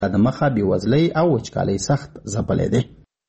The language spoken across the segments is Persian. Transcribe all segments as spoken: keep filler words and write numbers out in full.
د مخه بېوزلۍ او وچکالۍ سخت ځپلی دی.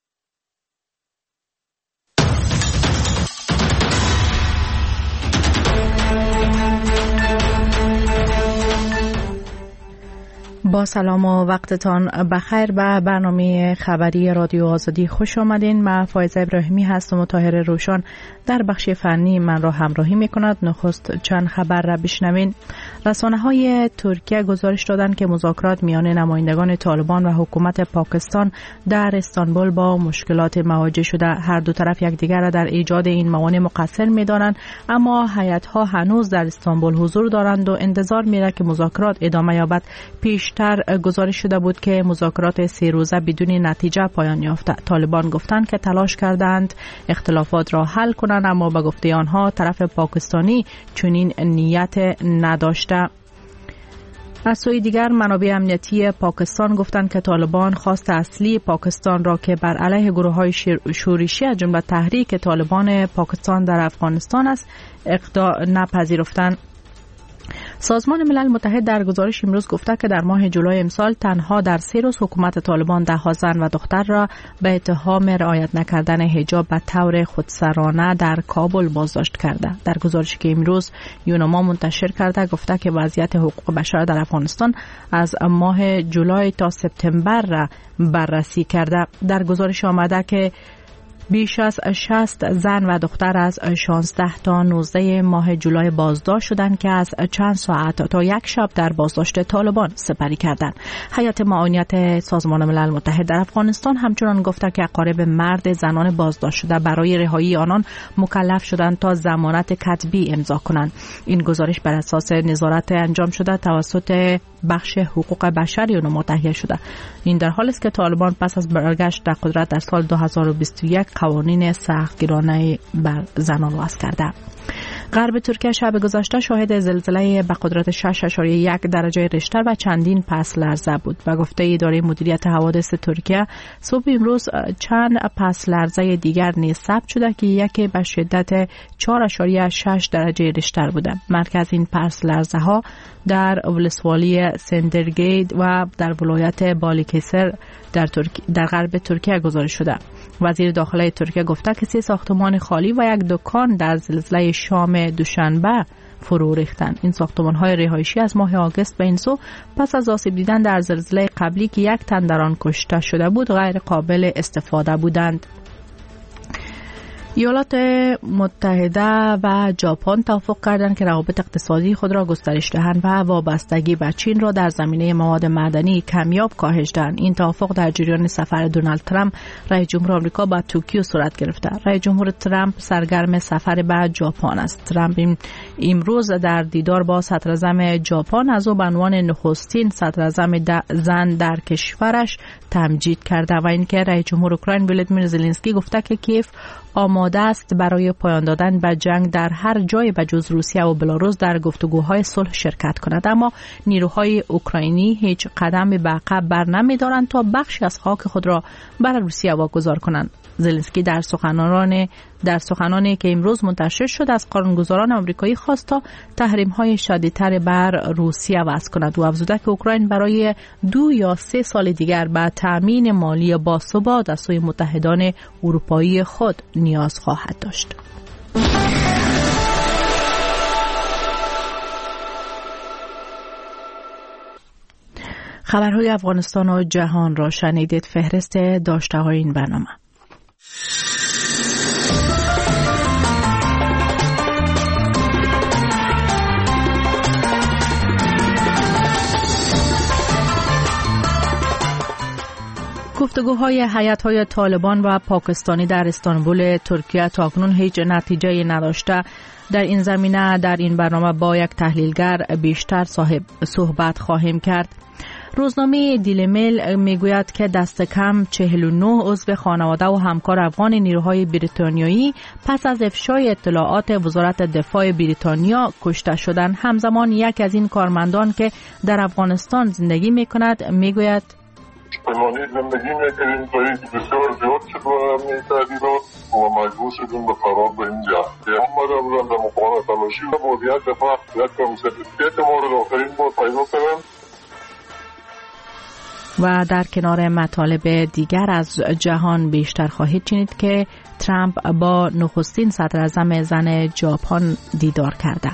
با سلام و وقتتان بخیر. به برنامه خبری رادیو آزادی خوش آمدین. من فایزه ابراهیمی هستم و طاهر روشن در بخش فنی من را همراهی می کند. نخست چند خبر را بشنوین. رسانه های ترکیه گزارش دادند که مذاکرات میان نمایندگان طالبان و حکومت پاکستان در استانبول با مشکلات مواجه شده. هر دو طرف یکدیگر را در ایجاد این موانع مقصر می دانند، اما هیئت‌ها هنوز در استانبول حضور دارند و انتظار میره که مذاکرات ادامه یابد. پیشتر گزارش شده بود که مذاکرات سه روزه بدون نتیجه پایان یافته. طالبان گفتند که تلاش کردند اختلافات را حل کنند، اما به گفته آنها طرف پاکستانی چنین نیت نداشته. از سوی دیگر منابع امنیتی پاکستان گفتند که طالبان خواست اصلی پاکستان را که بر علیه گروه‌های شورشی از جمله تحریک طالبان پاکستان در افغانستان است اقدام نپذیرفتند. سازمان ملل متحد در گزارش امروز گفته که در ماه جولای امسال تنها در سه روز حکومت طالبان ده زن و دختر را به اتهام رعایت نکردن حجاب به طور خودسرانه در کابل بازداشت کرده. در گزارشی که امروز یونما منتشر کرده گفته که وضعیت حقوق بشر در افغانستان از ماه جولای تا سپتامبر را بررسی کرده. در گزارش آمده که بیش از شصت زن و دختر از شانزده تا نوزده ماه جولای بازداشت شدند که از چند ساعت تا یک شب در بازداشت طالبان سپری کردند. هیئت معاونیت سازمان ملل متحد در افغانستان همچنان گفته که اقارب مرد زنان بازداشت شده برای رهایی آنان مکلف شدند تا ضمانت کتبی امضا کنند. این گزارش بر اساس نظارت انجام شده توسط بخش حقوق بشر یونما تهیه شده. این در حالی است که طالبان پس از برگشت در قدرت در سال دو هزار و بیست و یک قوانین سختگیرانه بر زنان وضع کرده. غرب ترکیه شب گذشته شاهد زلزله به قدرت شش اشاریه یک درجه ریشتر و چندین پس لرزه بود. به گفته اداره مدیریت حوادث ترکیه صبح امروز چند پس لرزه دیگر نیز ثبت شده که یکی به شدت چهار اشاریه شش درجه ریشتر بوده. مرکز این پس لرزه ها در ولسوالی سندرگید و در ولایت بالیکسر در, ترک... در غرب ترکیه گزارش شده. وزیر داخلی ترکیه گفته که سه ساختمان خالی و یک دکان در زلزله شام دوشنبه فرو ریختند. این ساختمان‌های رهایشی از ماه آگوست به این سو پس از آسیب دیدن در زلزله قبلی که یک تن در آن کشته شده بود غیر قابل استفاده بودند. ایالات متحده و ژاپن توافق کردند که روابط اقتصادی خود را گسترش دهند و وابستگی به چین را در زمینه مواد معدنی کمیاب کاهش دهند. این توافق در جریان سفر دونالد ترامپ رئیس جمهور آمریکا به توکیو صورت گرفته. رئیس جمهور ترامپ سرگرم سفر به ژاپن است. ترامپ امروز در دیدار با صدراعظم ژاپن از او به عنوان نخستین صدراعظم زن در کشورش تمجید کرده و اینکه رئیس جمهور اوکراین ولادیمیر زلنسکی گفته که کیف آماده است برای پایان دادن به جنگ در هر جای به جز روسیه و بلاروس در گفتگوهای صلح شرکت کند، اما نیروهای اوکراینی هیچ قدم به عقب بر نمی‌دارند تا بخشی از خاک خود را برای روسیه واگذار کنند. زلنسکی در سخنرانی در سخنانی که امروز منتشر شد از قانونگذاران آمریکایی خواست تا تحریم‌های شدیدتر بر روسیه وضع کند و افزوده که اوکراین برای دو یا سه سال دیگر به تأمین مالی باثبات از سوی متحدان اروپایی خود نیاز خواهد داشت. خبرهای افغانستان و جهان را شنیدید. فهرست داشته‌های این برنامه. گفتگوهای هیئت‌های طالبان و پاکستانی در استانبول ترکیه تاکنون هیچ نتیجه نداشته. در این زمینه در این برنامه با یک تحلیلگر بیشتر صاحب صحبت خواهیم کرد. روزنامه دیلی میل میگوید که دست کم چهل و نه عضو خانواده و همکار افغان نیروهای بریتانیایی پس از افشای اطلاعات وزارت دفاع بریتانیا کشته شدند. همزمان یک از این کارمندان که در افغانستان زندگی میکند میگوید پیمانی زندگی میکنیم برای بسیار زیاد شد و میتردیدات و مجبور شدیم به فرار به اینجا. هم ماده بودن در مقام تلاشی و بود یک دفعه یک کم سرتیفیکیت ما رو آخرین بار پیدا کردن. و در کنار مطالب دیگر از جهان بیشتر خواهید شنید که ترامپ با نخستین صدراعظم زن ژاپن دیدار کرده.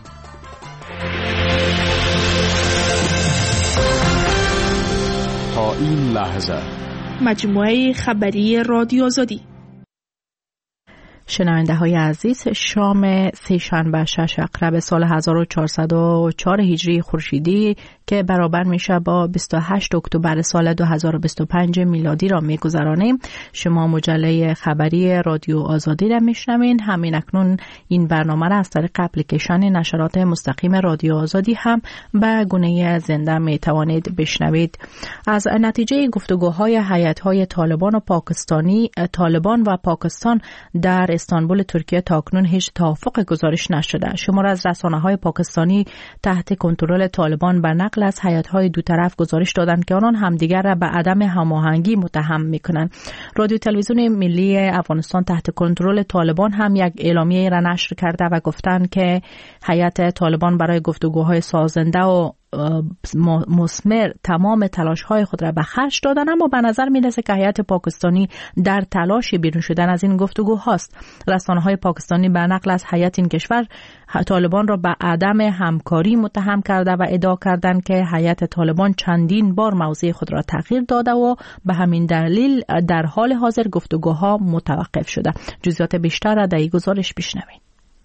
تا این لحظه مجموعه خبری رادیو آزادی. شنونده های عزیز، شام سه‌شنبه شش اقرب سال هزار و چهارصد و چهار هجری خورشیدی که برابر میشه با بیست و هشت اکتبر سال دو هزار و بیست و پنج میلادی را میگذرانیم. شما مجله خبری رادیو آزادی را میشنوین. همین اکنون این برنامه را از طریق اپلیکیشن نشرات مستقیم رادیو آزادی هم به گونه زنده میتوانید بشنوید. از نتیجه گفتگوهای هیئت‌های طالبان و پاکستانی طالبان و پاکستان در استانبول ترکیه تاکنون هیچ توافق گزارش نشده. شمار از رسانه‌های پاکستانی تحت کنترل طالبان به نقل از هیئت‌های دو طرف گزارش دادند که آنان همدیگر را به عدم هماهنگی متهم می‌کنند. رادیو تلویزیون ملی افغانستان تحت کنترل طالبان هم یک اعلامیه را نشر کرده و گفتند که هیئت طالبان برای گفتگوهای سازنده و مثمر تمام تلاش‌های خود را به خرج دادند، اما به نظر می‌رسد که هیئت پاکستانی در تلاش بیرون شدن از این گفتگوهاست. رسانه‌های پاکستانی به نقل از هیئت این کشور طالبان را به عدم همکاری متهم کرده و ادعا کردند که هیئت طالبان چندین بار موضع خود را تغییر داده و به همین دلیل در حال حاضر گفتگوها متوقف شده. جزئیات بیشتر را در این گزارش بشنوید.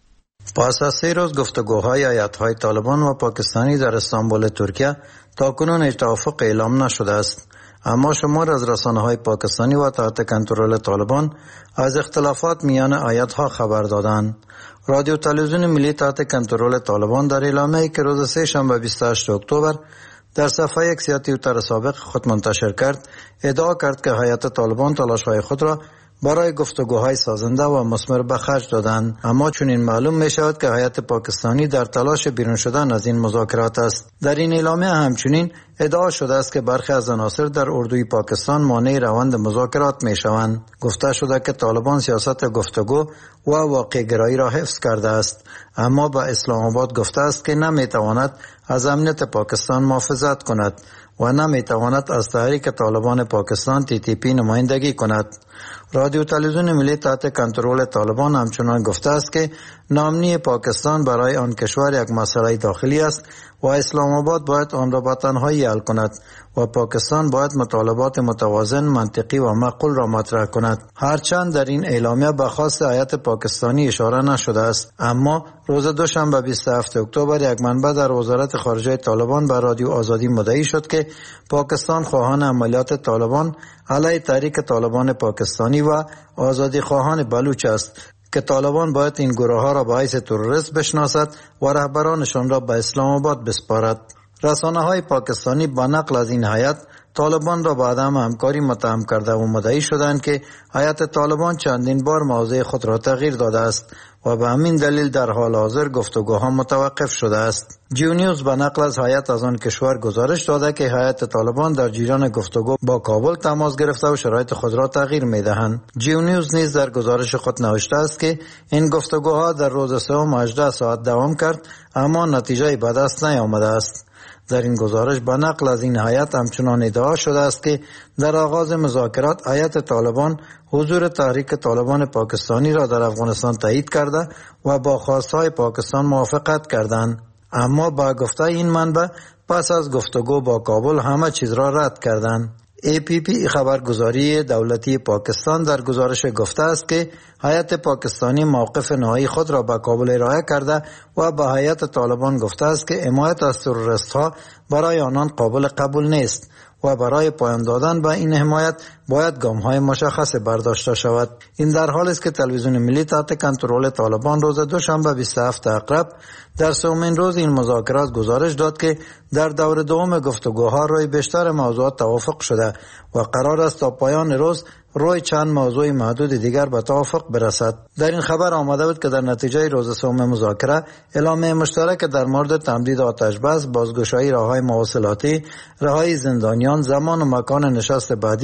پس از سه روز گفتگوهای هیئت‌های طالبان و پاکستانی در استانبول ترکیه تاکنون هیچ توافق اعلام نشده است، اما شمار از رسانه‌های پاکستانی و تحت کنترل طالبان از اختلافات میان هیئت‌ها خبر دادند. رادیو تلویزیون ملی تحت کنترل طالبان در اعلامیه‌ای که روز سه شنبه بیست و هشت اکتبر در صفحه اکس یا توییتر سابق خود منتشر کرد، ادعا کرد که هیئت طالبان تلاش‌های خود را برای گفتگوهای سازنده و مثمر به خرج دادند، اما چنین معلوم می شود که هیئت پاکستانی در تلاش بیرون شدن از این مذاکرات است. در این اعلامیه همچنین ادعا شده است که برخی از عناصر در اردوی پاکستان مانع روند مذاکرات می شوند. گفته شده که طالبان سیاست گفتگو و واقع گرایی را حفظ کرده است، اما به اسلام آباد گفته است که نمی تواند از امنیت پاکستان محافظت کند و نمی تواند از تحریک طالبان پاکستان تی تی پی نمایندگی کند. رادیو تلویزیون ملی تحت کنترل طالبان همچنان گفته است که ناامنی پاکستان برای آن کشور یک مسئله داخلی است و اسلام آباد باید آن را به تنهایی حل کند و پاکستان باید مطالبات متوازن، منطقی و معقول را مطرح کند. هرچند در این اعلامیه به خواست هیئت پاکستانی اشاره نشده است، اما روز دوشنبه بیست و هفت اکتبر یک منبع در وزارت خارجه طالبان به رادیو آزادی مدعی شد که پاکستان خواهان عملیات طالبان علیه تحریک طالبان پاکستانی و آزادی خواهان بلوچ است که طالبان باید این گروه ها را به حیث تروریست بشناسد و رهبرانشان را به اسلام آباد بسپارد. رسانه های پاکستانی با نقل از این هیئت طالبان را به عدم همکاری متهم کرده و مدعی شدند که هیئت طالبان چندین بار موضع خود را تغییر داده است و به همین دلیل در حال حاضر گفتگوها متوقف شده است. جیو نیوز به نقل از هیئت از آن کشور گزارش داده که هیئت طالبان در جریان گفتگو با کابل تماس گرفته و شرایط خود را تغییر می‌دهند. جیو نیوز نیز در گزارش خود نوشته است که این گفتگوها در روز سوم هجده ساعت دوام کرد، اما نتیجه به دست نیامده است. در این گزارش به نقل از این هیئت همچنان ادعا شده است که در آغاز مذاکرات هیئت طالبان حضور تحریک طالبان پاکستانی را در افغانستان تایید کرده و با خواستهای پاکستان موافقت کردند، اما با گفته این منبع پس از گفتگو با کابل همه چیز را رد کردند. ای پی پی خبرگزاری دولتی پاکستان در گزارش گفته است که هیئت پاکستانی موقف نهایی خود را به کابل ارائه کرده و به هیئت طالبان گفته است که حمایت از تروریست‌ها برای آنان قابل قبول نیست و برای پایان دادن به این حمایت باید گام‌های مشخص برداشته شود. این در حالی است که تلویزیون ملی تحت کنترل طالبان روز دوشنبه بیست و هفت اقرب در سومین روز این مذاکرات گزارش داد که در دور دوم گفتگوها روی بیشتر موضوعات توافق شده و قرار است تا پایان روز روی چند موضوع محدود دیگر به توافق برسد. در این خبر آمده بود که در نتیجه روز سوم مذاکره اعلامیه مشترک در مورد تمدید آتش بس، بازگشایی راههای مواصلاتی، رهایی زندانیان، زمان و مکان نشست بعدی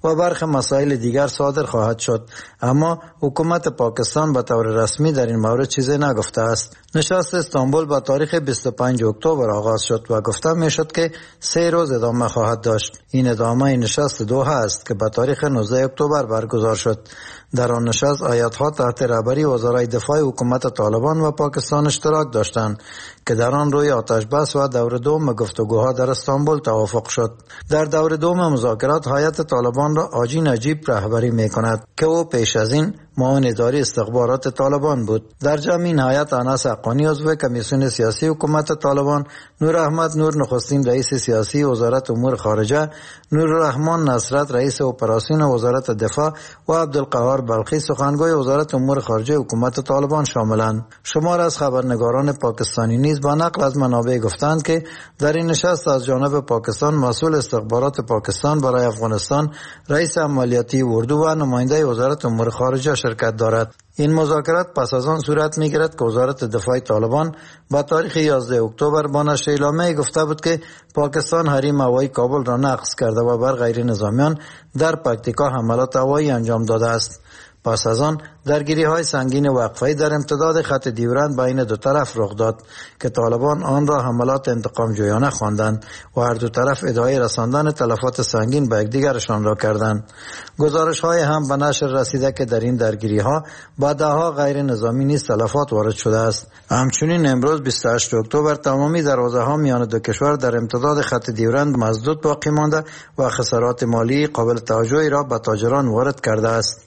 و برخی مسائل دیگر صادر خواهد شد، اما حکومت پاکستان به طور رسمی در این مورد چیزی نگفته است. نشست استانبول با تاریخ بیست و پنجم اکتبر آغاز شد و گفته میشد که سه روز ادامه خواهد داشت. این ادامه نشست دوحه است که به تاریخ نوزدهم اکتبر برگزار شد. در آن نشست آیت‌ها تحت رهبری وزرای دفاع حکومت طالبان و پاکستان اشتراک داشتند که در آن روی آتش بس و دور دوم گفتگوها در استانبول توافق شد. در دور دوم مذاکرات هیئت طالبان را حاجی نجیب رهبری می‌کند که او پیش از این معاون اداری استخبارات طالبان بود. در جمع این هیئت انس حقانی عضو کمیسیون سیاسی حکومت طالبان، نور احمد نور نخستین رئیس سیاسی وزارت امور خارجه، نورالرحمن نصرت رئیس اپراسیون وزارت دفاع و عبدالقهار بلخی سخنگوی وزارت امور خارجه حکومت طالبان شاملند. شمار از خبرنگاران پاکستانی نیز با نقل از منابع گفتند که در این نشست از جانب پاکستان مسئول استخبارات پاکستان برای افغانستان، رئیس عملیاتی اردو و نماینده وزارت امور خارجه شرکت دارد. این مذاکرات پس از آن صورت می‌گیرد که وزارت دفاع طالبان با تاریخ یازدهم اکتبر با نشر اعلامیه گفته بود که پاکستان حریم هوایی کابل را نقض کرده و بر غیر نظامیان در پکتیکا حملات هوایی انجام داده است. پس از آن درگیری‌های سنگین وقفه‌ای در امتداد خط ډیورند بین دو طرف رخ داد که طالبان آن را حملات انتقام جویانه خواندند و هر دو طرف ادعای رساندن تلفات سنگین به یکدیگرشان را کردند. گزارش‌های هم به نشر رسیده که در این درگیری‌ها با ده‌ها غیر نظامی نیز تلفات وارد شده است. همچنین امروز بیست و هشتم اکتبر تمامی دروازه‌ها میان دو کشور در امتداد خط ډیورند مسدود باقی مانده و خسارات مالی قابل توجهی را به تاجران وارد کرده است.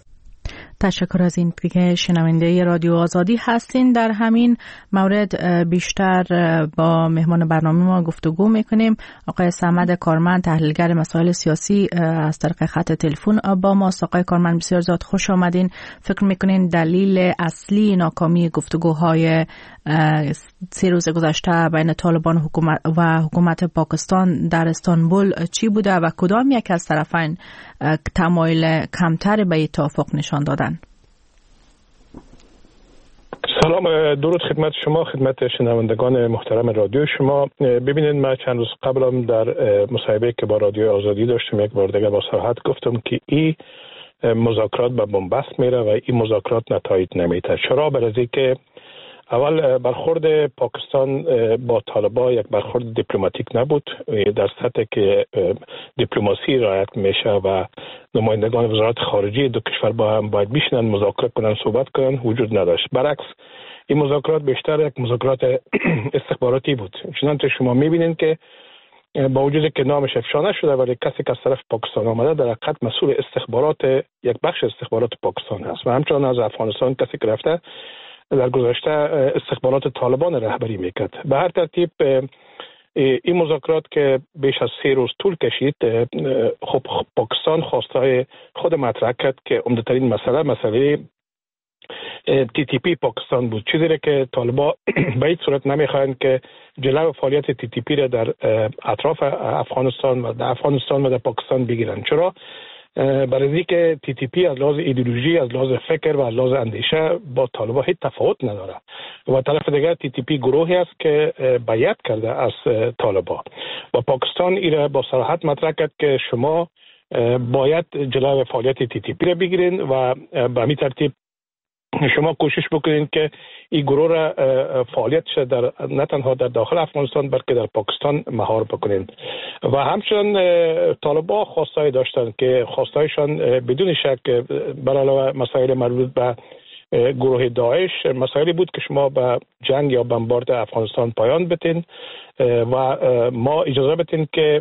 تشکر از این که شنونده رادیو آزادی هستین. در همین مورد بیشتر با مهمان برنامه ما گفتگو میکنیم. آقای صمد کارمند، تحلیلگر مسائل سیاسی، از طریق خط تلفن با ماست. آقای کارمند بسیار زیاد خوش آمدین. فکر میکنین دلیل اصلی ناکامی گفتگوهای سه روز گذشته بین طالبان حکومت و حکومت پاکستان در استانبول چی بوده و کدام یک از طرفین تمایل کمتر به توافق نشان دادن؟ سلام، درود خدمت شما، خدمت شنوندگان محترم رادیو شما. ببینید، من چند روز قبلم در مصاحبه که با رادیو آزادی داشتم یک بار دیگه با صراحت گفتم که این مذاکرات به بنبست میره و این مذاکرات نتایج نمیده. چرا؟ برای که اول برخورد پاکستان با طالبان یک برخورد دیپلماتیک نبود، در سطحی که دیپلماسی رعایت میشه و نمایندگان وزارت خارجه دو کشور با هم باید بشینن، مذاکره کنن، صحبت کنن، وجود نداشت. برعکس این مذاکرات بیشتر یک مذاکرات استخباراتی بود. چنانچه شما میبینید که با وجود که نامش افشا نشده ولی کسی که از طرف پاکستان آمده در حقیقت مسئول استخبارات یک بخش استخبارات پاکستان هست و همچنان از افغانستان کسی که رفته در گذشته استخبارات طالبان رهبری میکرد. به هر ترتیب این مذاکرات که بیش از سه روز طول کشید، خب پاکستان خواستهای خود مطرح کرد که عمده‌ترین مسئله مسئله تی تی پی پاکستان بود، چیزی که طالبان به هیچ صورت نمیخواهند که جلو فعالیت تی تی پی را در اطراف افغانستان و در افغانستان و در پاکستان بگیرند. چرا؟ برای اینکه تی تی پی از لحاظ ایدئولوژی، از لحاظ فکر و از لحاظ اندیشه با طالبان هیچ تفاوت نداره و طرف دیگر تی تی پی گروهی است که بیعت کرده از طالبان و پاکستان ایره با صراحت مطرح کرد که شما باید جلو فعالیت تی تی پی را بگیرین و به همین ترتیب شما کوشش بکنین که این گروه را فعالیتش در نه تنها در داخل افغانستان بلکه در پاکستان مهار بکنین. و همچنین طالبان خواستای داشتن که خواستایشان بدون شک بر علاوه مسائل مربوط به گروه داعش مسائلی بود که شما به جنگ یا بمبارد افغانستان پایان بتین و ما اجازه بتین که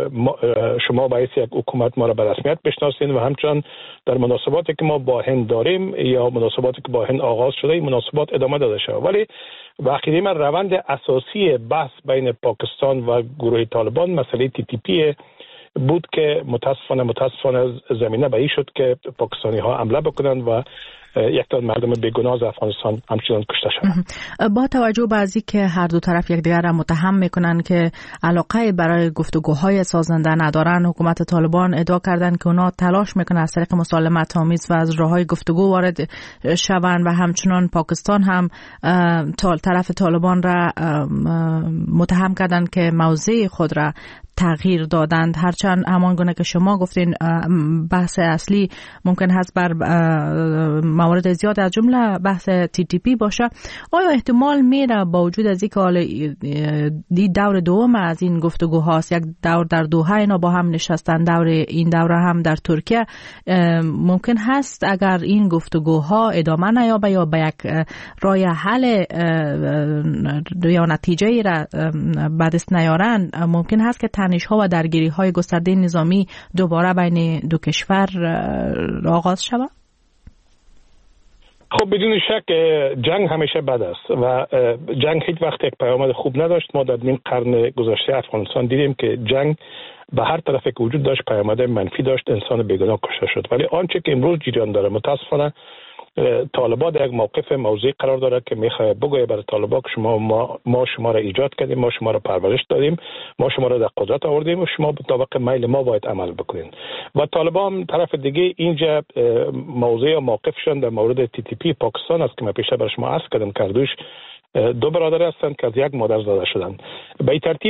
شما باعث یک حکومت ما را به رسمیت بشناسین و همچنان در مناسباتی که ما با هند داریم یا مناسباتی که با هند آغاز شده این مناسبات ادامه داده شود. ولی واقعی من روند اساسی بحث بین پاکستان و گروه طالبان مسئله تی تی پی بود که متاسفانه متاسفانه زمینه به این شد که پاکستانی ها حمله بکنند و یک تا مردم بیگناه از افغانستان همچنان کشته شدند. با توجه به از اینکه هر دو طرف یکدیگر را متهم میکنن که علاقه برای گفتگوهای سازنده ندارن، حکومت طالبان ادعا کردن که اونا تلاش میکنن از طریق مسالمت آمیز و از راههای گفتگو وارد شوند و همچنان پاکستان هم طرف طالبان را متهم کردن که موضع خود را تغییر دادند. هرچند همان گونه که شما گفتین بحث اصلی ممکن هست بر موارد زیاد از جمله بحث تی تی پی باشه. آیا احتمال میره با وجود از اینکه حالا دی دور دوم از این گفتگوهاست، یک دور در دوحه اینا با هم نشستن، دور این دوره هم در ترکیه، ممکن هست اگر این گفتگوها ادامه نیابه یا به یک راه حل یا نتیجه ای را به دست نیارن، ممکن هست که تنش‌ها و درگیری‌های گسترده نظامی دوباره بین دو کشور آغاز شود؟ خب بدون شک جنگ همیشه بد است و جنگ هیچ وقت یک پیامد خوب نداشت. ما در نیم قرن گذشته افغانستان دیدیم که جنگ به هر طرف که وجود داشت پیامد منفی داشت، انسان بیگناه کشته شد. ولی آنچه که امروز جریان داره متاسفانه طالبان در یک موقف موضعی قرار داره که میخواه بگویه برای طالبان که شما ما, ما شما را ایجاد کردیم، ما شما را پرورش دادیم، ما شما را در قدرت آوردیم و شما به طابق میل ما باید عمل بکنین. و طالبان طرف دیگه اینجا موضع و موقفشون در مورد تی تی پی پاکستان است که من پیشه برای شما عرض کردم کردوش دو برادر هستند که از یک مادر زاده شدند. به این ترتیب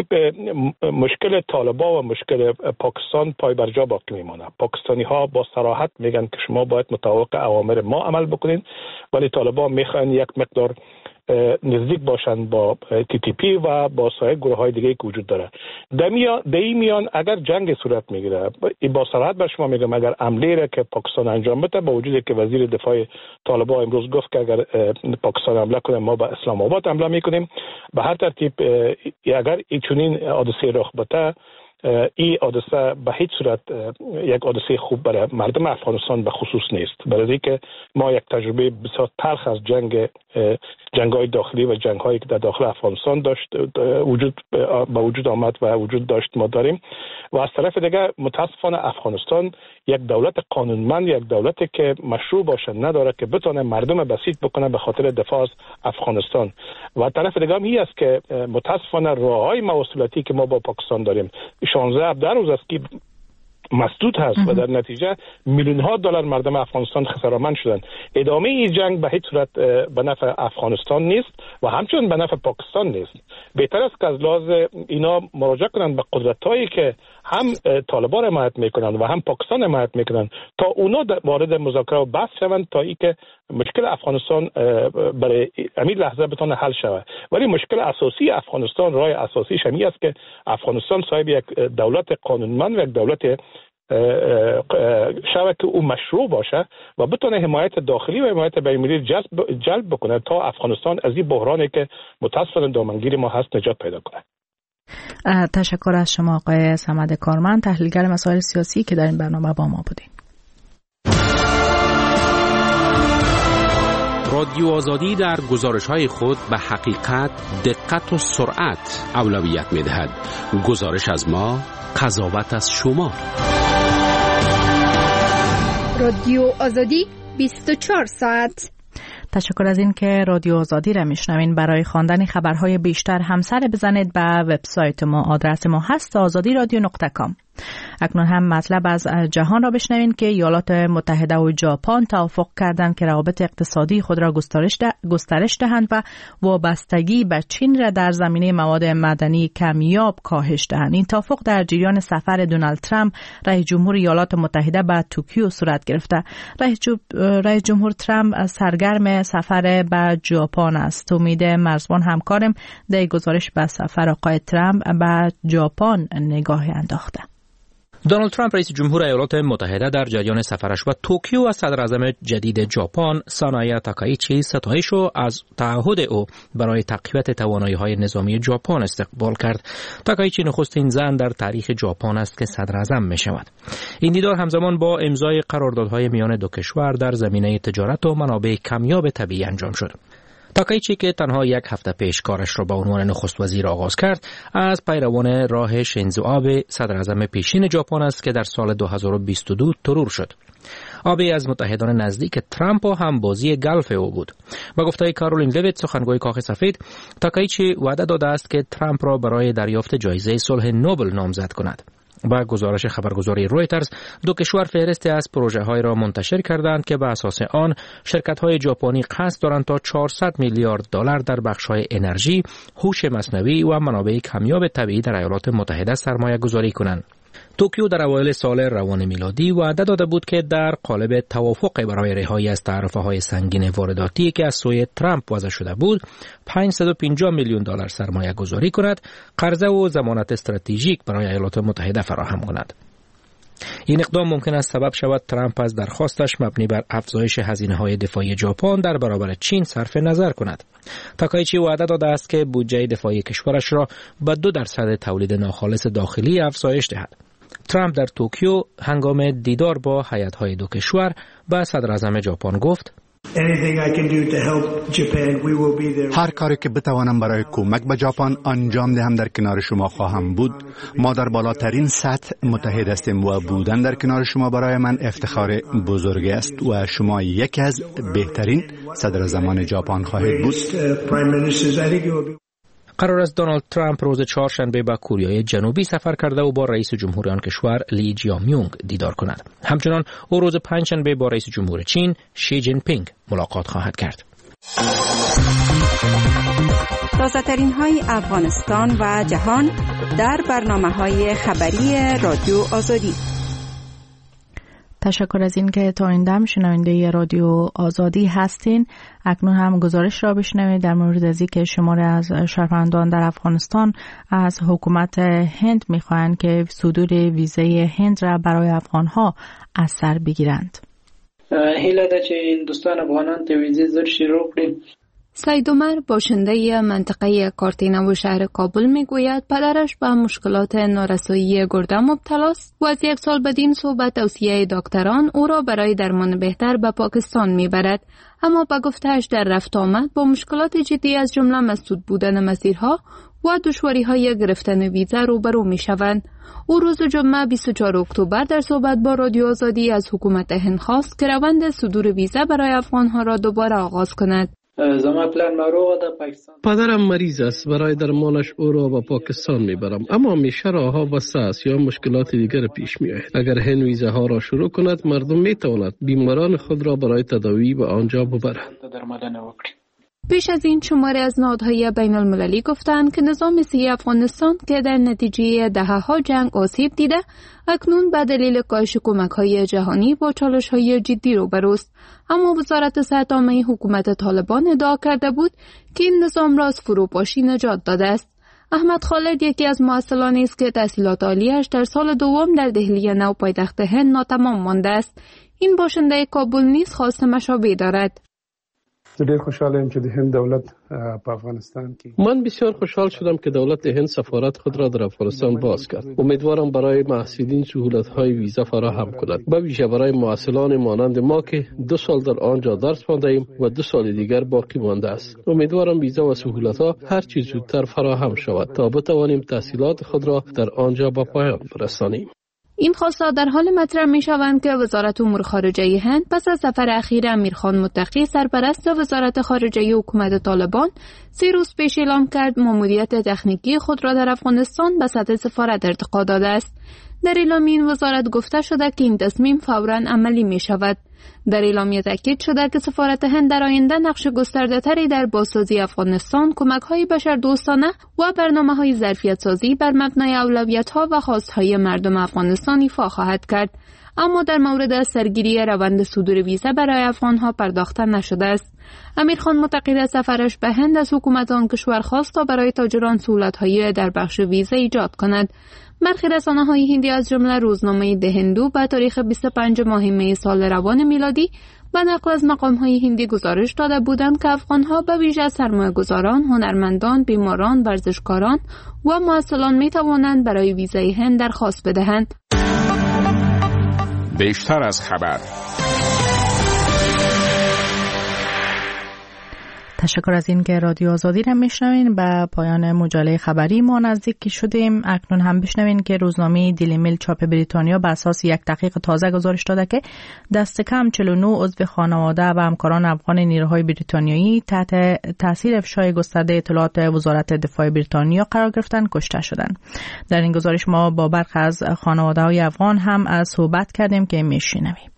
مشکل طالبان و مشکل پاکستان پای بر جا باقی میمونه. پاکستانی ها با صراحت میگن که شما باید مطابق اوامر ما عمل بکنین، ولی طالبان میخوان یک مقدار نزدیک باشند با تی تی پی و با سایر گروه های دیگه که وجود داره. در این میان اگر جنگ صورت میگیره، با صراحت بر شما میگم اگر عملی را که پاکستان انجام بده، با وجودی که وزیر دفاع طالبان امروز گفت که اگر پاکستان حمله کنه ما به اسلام آباد حمله میکنیم، به هر ترتیب اگر این چنین حادثه رخ بده، این حادثه به هیچ صورت یک حادثه خوب برای مردم افغانستان به خصوص نیست، برای اینکه ما یک تجربه بسیار تلخ از جنگ جنگ‌های داخلی و جنگ‌هایی که در داخل افغانستان داشت وجود با وجود آمد و وجود داشت ما داریم. و از طرف دیگر متاسفانه افغانستان یک دولت قانونمند، یک دولتی که مشروع باشه نداره که بتونه مردم بسیط بکنه به خاطر دفاع از افغانستان. و طرف دیگر هم این است که متاسفانه راههای مواصلاتی که ما با پاکستان داریم شانزده هفده روز است که مسدود هست و در نتیجه میلیون ها دلار مردم افغانستان خسارتمند شدند. ادامه این جنگ به هیچ صورت به نفع افغانستان نیست و همچنین به نفع پاکستان نیست. بهتر است که از لحاظ اینا مراجعه کنند به قدرت‌هایی که هم طالبان حمایت میکنند و هم پاکستان حمایت میکنند تا اونا وارد مذاکره و بحث شوند تا اینکه مشکل افغانستان برای همین لحظه بتونه حل شود. ولی مشکل اساسی افغانستان، راه اساسیش همین است که افغانستان صاحب یک دولت قانونمند و یک دولت شود که او مشروع باشه و بتونه حمایت داخلی و حمایت بین‌المللی جلب جلب بکنه تا افغانستان از این بحرانی که متأسفانه دامنگیر ما هست نجات پیدا کنه. تشکر از شما آقای صمد کارمند، تحلیلگر مسائل سیاسی که در این برنامه با ما بودین. رادیو آزادی در گزارش‌های خود به حقیقت، دقت و سرعت اولویت می‌دهد. گزارش از ما، قضاوت از شما. رادیو آزادی بیست و چهار ساعت. تشکر از این که رادیو آزادی را میشنوین. برای خواندن خبرهای بیشتر همسر بزنید به وبسایت ما. آدرس ما هست آزادی رادیو نقطه کام. اکنون هم مطلب از جهان را بشنوین که ایالات متحده و ژاپن توافق کردند که روابط اقتصادی خود را گسترش ده، گسترش دهند و وابستگی به چین را در زمینه مواد معدنی کمیاب کاهش دهند. این توافق در جریان سفر دونالد ترامپ رئیس جمهور ایالات متحده به توکیو صورت گرفته. رئیس جمهور ترامپ سرگرم سفر به ژاپن است. امید مرزبان همکارم در گزارش به سفر آقای ترامپ به ژاپن نگاه انداخته. دونالد ترامپ رئیس جمهور ایالات متحده در جریان سفرش به توکیو و صدر اعظم جدید ژاپن سانایی تاکائیچی ستایش را از تعهد او برای تقویت توانایی‌های نظامی ژاپن استقبال کرد. تاکائیچی نخستین زن در تاریخ ژاپن است که صدر اعظم می‌شود. این دیدار همزمان با امضای قراردادهای میان دو کشور در زمینه تجارت و منابع کمیاب طبیعی انجام شد. تاکایچی که تنها یک هفته پیش کارش را به عنوان نخست وزیر آغاز کرد، از پیروان راه شینزو آبه صدر اعظم پیشین ژاپن است که در سال دو هزار و بیست و دو ترور شد. آبه از متحدان نزدیک ترامپ و همبازی گلف او بود. با گفته کارولین لویت، سخنگوی کاخ سفید، تاکایچی وعده داده است که ترامپ را برای دریافت جایزه صلح نوبل نامزد کند. با گزارش خبرگزاری رویترز، دو کشور فهرستی از پروژه های را منتشر کردند که به اساس آن شرکت های ژاپنی قصد دارند تا چهارصد میلیارد دلار در بخش های انرژی، هوش مصنوعی و منابع کمیاب طبیعی در ایالات متحده سرمایه گذاری کنند. توکیو در اوایل سال روان میلادی وعده داده بود که در قالب توافق برای رهایی از تعرفه‌های سنگین وارداتی که از سوی ترامپ وضع شده بود، پانصد و پنجاه میلیون دلار سرمایه گذاری کند، قرضه و ضمانت استراتژیک برای ایالات متحده فراهم کند. این اقدام ممکن است سبب شود ترامپ از درخواستش مبنی بر افزایش هزینه‌های دفاعی ژاپن در برابر چین صرف نظر کند. تاکایچی وعده داده است که بودجه دفاعی کشورش را به دو درصد تولید ناخالص داخلی افزایش دهد. ترامپ در توکیو هنگام دیدار با هیئت‌های دو کشور به صدر اعظم ژاپن گفت: هر کاری که بتوانم برای کمک به ژاپن انجام دهم در کنار شما خواهم بود. ما در بالاترین سطح متحد هستیم و بودن در کنار شما برای من افتخار بزرگی است و شما یکی از بهترین صدراعظمان ژاپن خواهید بود. قرار است دونالد ترامپ روز چهارشنبه به کره جنوبی سفر کرده و با رئیس جمهور آن کشور لی جیامیونگ دیدار کند. همچنان او روز پنجشنبه با رئیس جمهور چین شی جین پینگ ملاقات خواهد کرد. تازه‌ترین های افغانستان و جهان در برنامه‌های خبری رادیو آزادی. تشکر از این که تا این دم شنونده رادیو آزادی هستین. اکنون هم گزارش را بشنوید در مورد از اینکه شماری از شهروندان در افغانستان از حکومت هند می‌خواهند که صدور ویزای هند را برای افغان‌ها از سر بگیرند. هیله ده چې دوستان افغانان ته ویزه زر شروع کړي. سید عمر باشنده منطقه کارتینا و شهر کابل میگوید پدرش به مشکلات نارسایی گرده مبتلاست و از یک سال بدین سو به توصیه دکتران او را برای درمان بهتر به پاکستان میبرد، اما به گفته‌اش در رفت آمد با مشکلات جدی از جمله مسدود بودن مسیرها و دشواری‌های گرفتن ویزا روبرو میشوند. او روز جمعه بیست و چهارم اکتبر در صحبت با رادیو آزادی از حکومت هند خواست که روند صدور ویزا برای افغان‌ها را دوباره آغاز کند. زما پلان ناروغه در پاکستان. پدرم مریض است، برای درمانش او را به پاکستان میبرم، اما همیشه راهها بسته است یا مشکلات دیگر پیش میآید. اگر هند ویزاها را شروع کند، مردم میتوانند بیماران خود را برای تداوی به آنجا ببرند. پیش از این شماری از نهادهای بین المللی گفتند که نظام صحی افغانستان که در نتیجه دهه‌ها جنگ آسیب دیده، اکنون به دلیل کاهش کمک‌های جهانی با چالش‌های جدی روبروست. اما وزارت صحت عامه حکومت طالبان ادعا کرده بود که این نظام را از فروپاشی نجات داده است. احمد خالد یکی از مؤثرانی است که تحصیلات عالیش در سال دوم در دهلی نو پایتخت هند ناتمام مانده است. این باشنده کابل نیز خواست مشابه دارد. ډېر خوشاله یم چې د هند دولت په افغانستان کې من بسیار خوشحال شدم که دولت هند سفارت خود را در افغانستان باز کرد. امیدوارم برای محصلین سهولت‌های ویزا فراهم کند، به ویژه برای محصلان مانند ما که دو سال در آنجا درس خوانده ایم و دو سال دیگر باقی مانده است. امیدوارم ویزا و سهولت‌ها هر چیز زودتر فراهم شود تا بتوانیم تحصیلات خود را در آنجا به پایان برسانیم. این خواستها در حال مطرح می شوند که وزارت امور خارجه هند پس از سفر اخیر امیرخان متقی سرپرست وزارت خارجه حکومت طالبان سی روز پیش اعلام کرد ماموریت تکنیکی خود را در افغانستان به سطح سفارت ارتقا داده است. در اعلامیه این وزارت گفته شده که این تصمیم فوراً عملی می شود. در اعلامیه تاکید شده که سفارت هند در آینده نقش گسترده‌تری در بازسازی افغانستان، کمک‌های بشردوستانه و برنامه‌های ظرفیت‌سازی بر مبنای اولویت‌ها و خواست‌های مردم افغانستان ایفا خواهد کرد. اما در مورد سرگیری روند صدور ویزا برای افغان‌ها پرداخته نشده است. امیرخان متقی در سفرش به هند از حکومت آن کشور خواست تا برای تاجران سهولت‌های در بخش ویزا ایجاد کند. برخی رسانه‌های هندی از جمله روزنامه ده هندو به تاریخ بیست و پنجم ماه می سال روان میلادی به نقل از مقام‌های هندی گزارش داده بودند که افغان‌ها به ویژه سرمایه‌گذاران، هنرمندان، بیماران، ورزشکاران و محصلان می‌توانند برای ویزای هند درخواست بدهند. بیشتر از خبر. تشکر از این که رادیو آزادی را میشنوین. به پایان مجله خبری ما نزدیک شدیم. اکنون هم بشنوین که روزنامه دیلی میل چاپ بریتانیا بر اساس یک تحقیق تازه گزارش داده که دست کم چهل و نه عضو خانواده و همکاران افغان نیروهای بریتانیایی تحت تاثیر افشای گسترده اطلاعات وزارت دفاع بریتانیا قرار گرفتن کشته شدند. در این گزارش ما با برخی از خانواده‌های افغان هم از صحبت کردیم که میشنویم.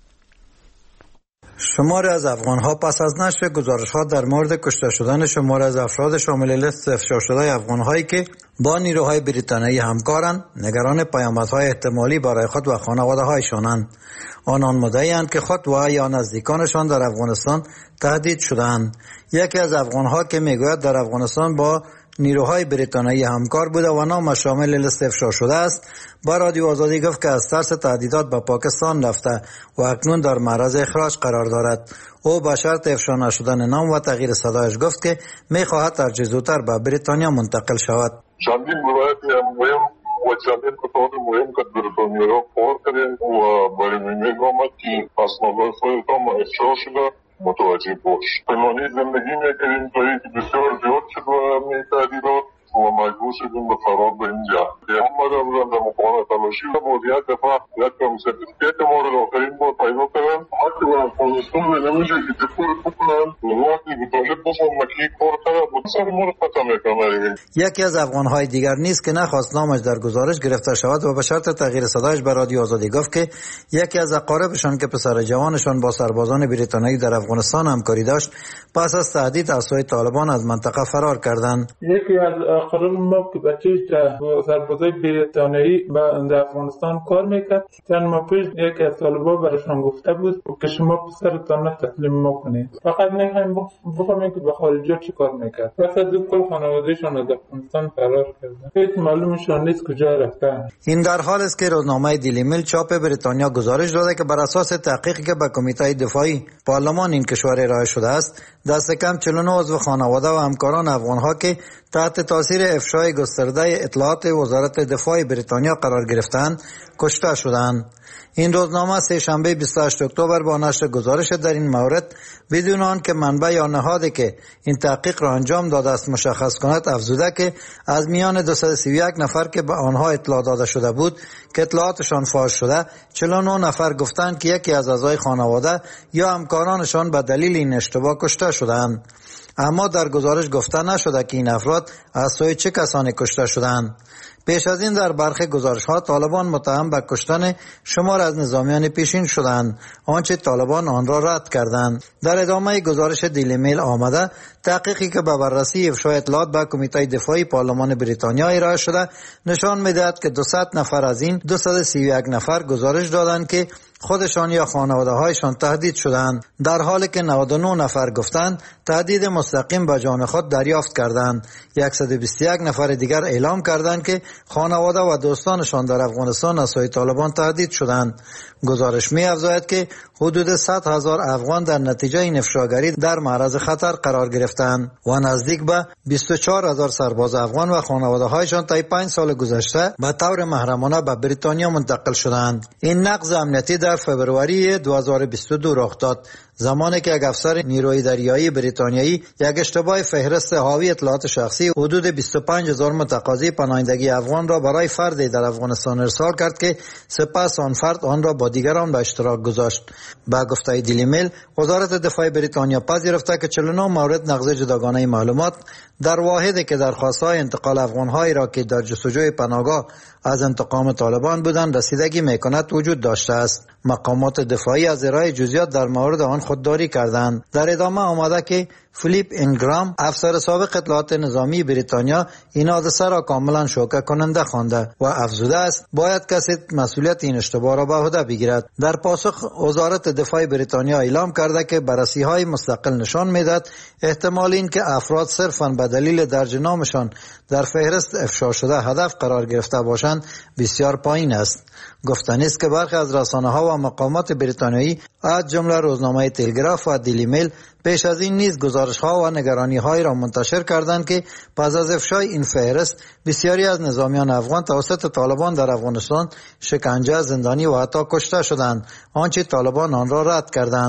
شمار از افغان‌ها پس از نشر گزارش‌ها در مورد کشته شدن شمار از افراد شامل لیست افشا شده افغان‌هایی که با نیروهای بریتانیایی همکارند، نگران پیامدهای احتمالی برای خود و خانواده‌هایشانند. آنان مدعی‌اند که خود و یا نزدیکانشان در افغانستان تهدید شدند. یکی از افغان‌ها که میگوید در افغانستان با نیروهای بریتانیایی همکار بوده و نامش شامل لیست افشا شده است، با رادیو آزادی گفت که از ترس تهدیدات به پاکستان رفته و اکنون در معرض اخراج قرار دارد. او به شرط افشا نشدن نام و تغییر صدایش گفت که می‌خواهد هرچه زودتر به بریتانیا منتقل شود. چندین روایت مهم و چندین قطعات مهم که بریتانیا را کار کردند و برای می‌گوید که اسنادهای خودتان افشا شده متوجه باش. پنهانی زندگی می‌کردیم تا اینکه بسیار زیاد شد و همین تهدیدات و مجبور شدیم به فرار به اینجا. محمد ابراهیم در مقام تلاشی و مدیریت دفاع یک سرتیفیکیت مورد آخرین بار پیدا کردن. حتی به افغانستان نمیشه که دفاع بکنن و وقتی به طالب بفهم که کار کرد و سر مورد قطع میکنه. یکی از افغان‌های دیگر نیست که نخواست نامش در گزارش گرفته شود و به شرط تغییر صدایش به رادیو آزادی گفت که یکی از اقاربشان که پسر جوانشان با سربازان بریتانیایی در افغانستان همکاری داشت، پس از تهدید از سوی طالبان از منطقه فرار کردند. یکی از اقارب ما که بچه‌ش در سربازای بریتانیایی در افغانستان کار میکرد، چند ماه پیش یکی از طالبان برایشان گفته بود که شما پسرتان را تسلیم ما کنید، فقط میخوایم بفهمیم که به خارجی چی کار میکرد. پس از کل خانوادهشان از افغانستان فرار کردن، هیچ معلومشان نیست کجا رفتن. این در حال است که روزنامه دیلی میل چاپ بریتانیا گزارش داده که بر اساس تحقیقی که به کمیته دفاعی پارلمان این کشور ارائه شده است، دست کم چهل و نه عضو خانواده و همکاران افغان‌ها که تحت تاثیر افشای گسترده اطلاعات وزارت دفاع بریتانیا قرار گرفتند کشته شدند. این روزنامه سه شنبه بیست و هشت اکتبر با نشر گزارش در این مورد بدون آن که منبع یا نهادی که این تحقیق را انجام داده است مشخص کند افزوده که از میان دویست و سی و یک نفر که به آنها اطلاع داده شده بود که اطلاعاتشان فاش شده، چهل و نه نفر گفتند که یکی از اعضای خانواده یا همکارانشان به دلیل این اشتباه کشته شدند. اما در گزارش گفته نشده که این افراد از سوی چه کسانی کشته شدند. پیش از این در برخی گزارش‌ها طالبان متهم به کشتن شمار از نظامیان پیشین شدند، آنچه طالبان آن را رد کردند. در ادامه گزارش دیلی میل آمده تحقیقی که به بررسی افشای اطلاعات به کمیته دفاعی پارلمان بریتانیا ارائه شده نشان می‌دهد که دویست نفر از این دویست و سی و یک نفر گزارش دادند که خودشان یا خانواده‌هایشان تهدید شدند، در حالی که نود و نه نفر گفتند تهدید مستقیم به جان خود دریافت کردند. صد و بیست و یک نفر دیگر اعلام کردند که خانواده و دوستانشان در افغانستان از سوی طالبان تهدید شدند. گزارش می‌افزاید که حدود صد هزار افغان در نتیجه این افشاگری در معرض خطر قرار گرفتند و نزدیک به بیست و چهار هزار سرباز افغان و خانواده‌هایشان طی پنج سال گذشته به طور محرمانه به بریتانیا منتقل شدند. این نقض امنیتی در فبروری دو هزار و بیست و دو رخ داد، زمانی که یک افسر نیروی دریایی بریتانیایی یک اشتباه فهرست حاوی اطلاعات شخصی حدود بیست و پنج هزار متقاضی پناهندگی افغان را برای فردی در افغانستان ارسال کرد که سپس آن فرد آن را با دیگران به اشتراک گذاشت. با گفته دیلی میل، وزارت دفاع بریتانیا پذیرفته که چهل و نه مورد نقض جداگانه معلومات در واحدی که درخواست‌های انتقال افغان‌هایی را که در جستجوی پناهگاه از انتقام طالبان بودند رسیدگی می‌کند وجود داشته است. مقامات دفاعی از ارائه جزئیات در مورد آن خودداری کردند. در ادامه آمده که فیلیپ اینگرام، افسر سابق اطلاعات نظامی بریتانیا، این حادثه را کاملا شوکه کننده خوانده و افزوده است باید کسی مسئولیت این اشتباه را به عهده بگیرد. در پاسخ وزارت دفاع بریتانیا اعلام کرده که بررسی‌های مستقل نشان می‌دهد احتمال این که افراد صرفاً به دلیل درج نامشان در فهرست افشا شده هدف قرار گرفته باشند بسیار پایین است. گفتنی است که برخی از رسانه‌ها و مقامات بریتانیایی از جمله روزنامه تلگراف و دیلی میل پیش از این نیز گزارش‌ها و نگرانی‌هایی را منتشر کردند که پس از افشای این فهرست بسیاری از نظامیان افغان توسط طالبان در افغانستان شکنجه، زندانی و حتی کشته شدند، آنچه طالبان آن را رد کردند.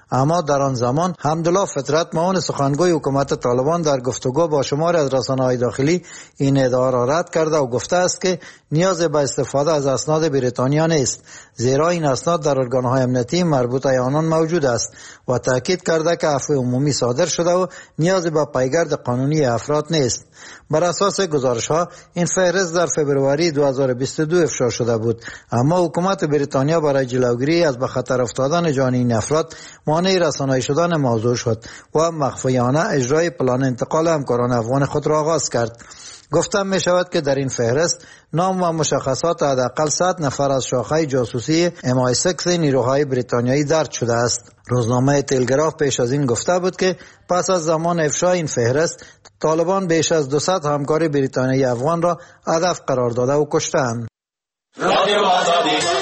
اما در آن زمان حمدالله فطرت معاون سخنگوی حکومت طالبان در گفتگو با شمار از رسانه‌های داخلی این ادعا را رد کرده و گفته است که نیاز به استفاده از اسناد بریتانیا نیست، زیرا این اسناد در ارگان‌های امنیتی مربوط به آنان موجود است و تاکید کرده که عفو عمومی صادر شده و نیاز به پیگرد قانونی افراد نیست. بر اساس گزارش‌ها این فهرست در فبروری دو هزار و بیست و دو افشا شده بود، اما حکومت بریتانیا برای جلوگیری از به خطر افتادن جان این افراد مانع رسانه‌ای شدن موضوع شد و مخفیانه اجرای پلان انتقال همکاران افغان خود را آغاز کرد. گفتم می شود که در این فهرست نام و مشخصات حداقل صد نفر از شاخه جاسوسی ام آی شش نیروهای بریتانیایی درج شده است. روزنامه تلگراف پیش از این گفته بود که پس از زمان افشای این فهرست طالبان بیش از دویست همکار بریتانیایی افغان را هدف قرار داده و کشتند. رادیو آزادی